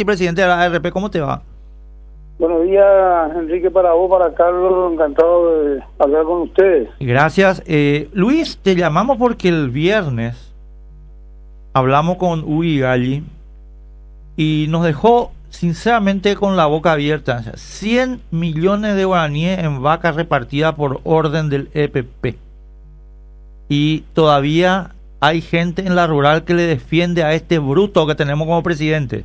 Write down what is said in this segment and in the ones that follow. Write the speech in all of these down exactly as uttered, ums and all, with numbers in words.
Santi, presidente de la A R P, ¿cómo te va? Buenos días, Enrique, para vos, para Carlos, encantado de hablar con ustedes. Gracias. Eh, Luis, te llamamos porque el viernes hablamos con Uy Galli y nos dejó sinceramente con la boca abierta. cien millones de guaraníes en vacas repartidas por orden del E P P. Y todavía hay gente en la rural que le defiende a este bruto que tenemos como presidente.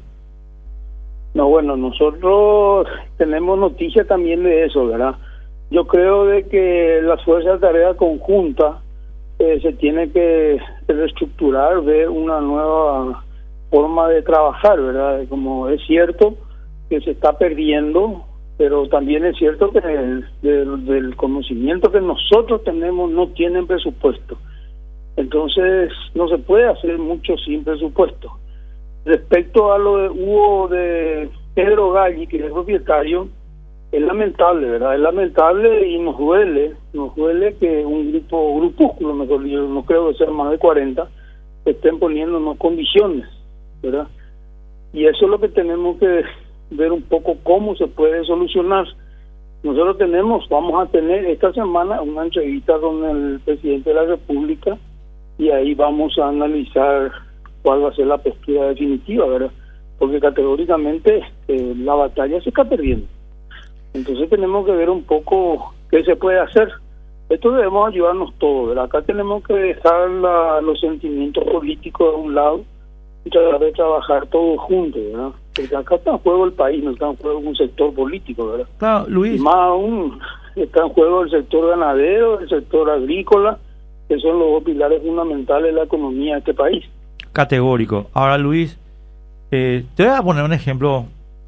No, bueno, nosotros tenemos noticias también de eso, ¿verdad? Yo creo de que las fuerzas de tarea conjunta eh, se tiene que reestructurar, ver una nueva forma de trabajar, ¿verdad? Como es cierto que se está perdiendo, pero también es cierto que el, del, del conocimiento que nosotros tenemos no tienen presupuesto. Entonces no se puede hacer mucho sin presupuesto. Respecto a lo de Hugo de Pedro Galli, que es propietario, es lamentable, ¿verdad? Es lamentable y nos duele, nos duele que un grupo, grupúsculo, mejor dicho, no creo que sean más de cuarenta, estén poniéndonos condiciones, ¿verdad? Y eso es lo que tenemos que ver un poco cómo se puede solucionar. Nosotros tenemos, vamos a tener esta semana una entrevista con el presidente de la República y ahí vamos a analizar cuál va a ser la postura definitiva, ¿verdad? Porque categóricamente eh, la batalla se está perdiendo. Entonces tenemos que ver un poco qué se puede hacer. Esto debemos ayudarnos todos, ¿verdad? Acá tenemos que dejar la, los sentimientos políticos a un lado y tratar de trabajar todos juntos, ¿verdad? Porque acá está en juego el país, no está en juego un sector político, ¿verdad? Claro, Luis. Y más aún está en juego el sector ganadero, el sector agrícola, que son los dos pilares fundamentales de la economía de este país. Categórico. Ahora, Luis, eh, te voy a poner un ejemplo,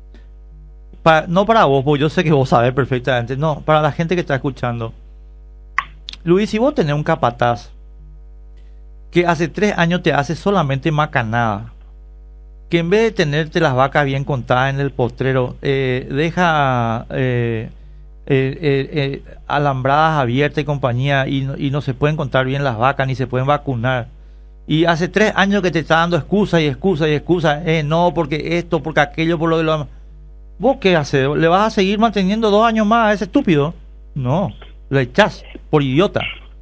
para, no para vos, porque yo sé que vos sabés perfectamente, no, para la gente que está escuchando. Luis, si vos tenés un capataz que hace tres años te hace solamente macanada, que en vez de tenerte las vacas bien contadas en el postrero, eh, deja eh, eh, eh, eh, alambradas abiertas y compañía, y no, y no se pueden contar bien las vacas, ni se pueden vacunar. Y hace tres años que te está dando excusa y excusa y excusa, eh, no, porque esto, porque aquello, por lo de lo demás. ¿Vos qué haces? ¿Le vas a seguir manteniendo dos años más a ese estúpido? No, lo echás por idiota.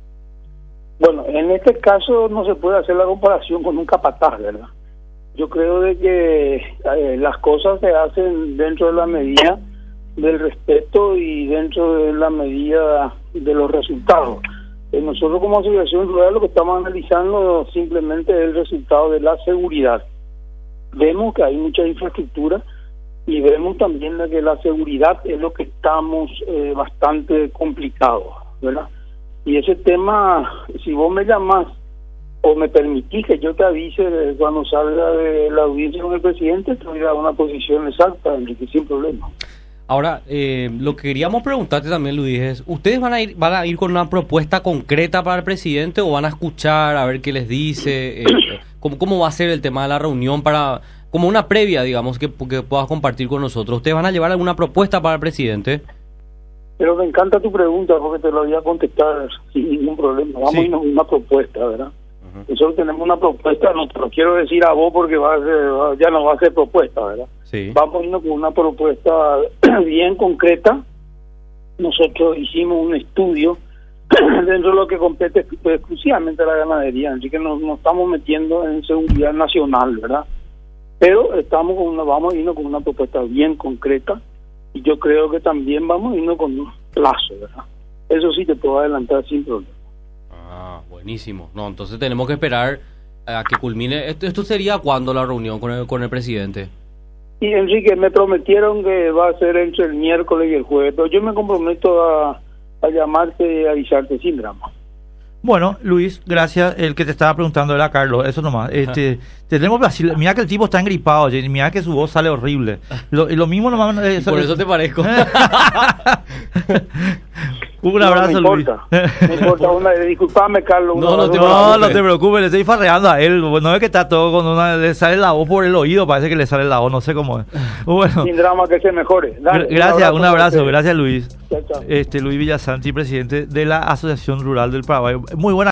Bueno, en este caso no se puede hacer la comparación con un capataz, ¿verdad? Yo creo de que eh, las cosas se hacen dentro de la medida del respeto y dentro de la medida de los resultados. Eh, nosotros como asociación rural lo que estamos analizando simplemente es el resultado de la seguridad. Vemos que hay mucha infraestructura y vemos también de que la seguridad es lo que estamos eh, bastante complicados, ¿verdad? Y ese tema, si vos me llamás o me permitís que yo te avise cuando salga de la audiencia con el presidente, te voy a dar una posición exacta, Enrique, sin problema. Ahora, eh, lo que queríamos preguntarte también, Luis, es, ¿ustedes van a ir van a ir con una propuesta concreta para el presidente o van a escuchar a ver qué les dice? Eh, ¿cómo, ¿Cómo va a ser el tema de la reunión para como una previa, digamos, que, que puedas compartir con nosotros? ¿Ustedes van a llevar alguna propuesta para el presidente? Pero me encanta tu pregunta porque te lo voy a contestar sin ningún problema. Vamos sí. a irnos con una propuesta, ¿verdad? Uh-huh. Nosotros tenemos una propuesta, no te lo quiero decir a vos porque va a ser, ya no va a ser propuesta, ¿verdad? Sí. Vamos a irnos con una propuesta bien concreta. Nosotros hicimos un estudio dentro de lo que compete exclusivamente a la ganadería, así que nos, nos estamos metiendo en seguridad nacional, ¿verdad? Pero estamos con una, vamos a irnos con una propuesta bien concreta y yo creo que también vamos a irnos con un plazo, ¿verdad? Eso sí te puedo adelantar sin problema. Ah, buenísimo. No, entonces tenemos que esperar a que culmine. ¿Esto, esto sería cuándo la reunión con el, con el presidente? Y Enrique, me prometieron que va a ser entre el miércoles y el jueves, pero yo me comprometo a, a llamarte y avisarte sin drama. Bueno, Luis, gracias. El que te estaba preguntando era Carlos, eso nomás. Este, tenemos, mira que el tipo está engripado, mira que su voz sale horrible. Lo, lo mismo nomás. Eh, Por eso te parezco. Un abrazo, no, no Luis. Importa. No importa, una, disculpame, Carlos. No, no te, no, no te preocupes, le estoy farreando a él. No es que está todo con una. Le sale la voz por el oído, parece que le sale la voz, no sé cómo es. Bueno. Sin drama, que se mejore. Dale, gracias, un abrazo, un abrazo gracias, Luis. Chao, chao. Este, Luis Villasanti, presidente de la Asociación Rural del Paraguay. Muy buena.